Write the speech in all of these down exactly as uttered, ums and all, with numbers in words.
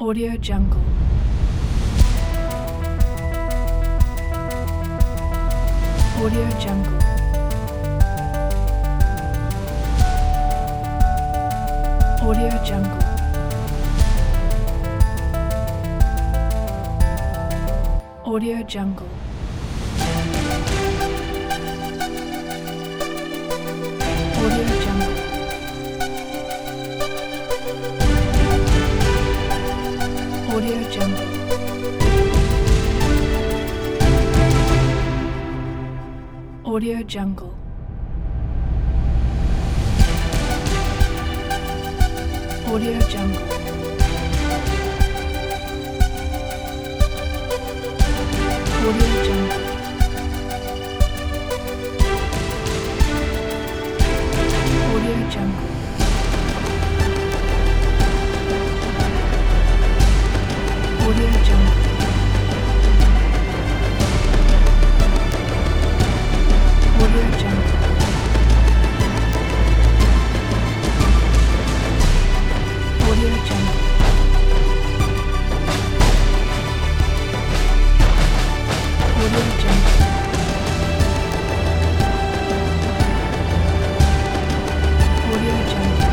Audio Jungle. Audio Jungle. Audio Jungle. Audio Jungle. Audio Jungle. Audio Jungle. Audio Jungle. Audio Jungle. Audio Jungle. Audio Jungle. Audio Jungle. Audio Jungle. Audio Jungle. Audio Jungle. Audio Jungle.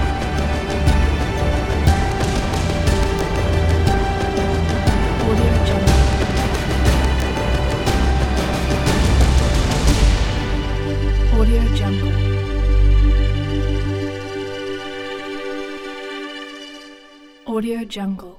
Audio Jungle. Audio Jungle. Audio Jungle.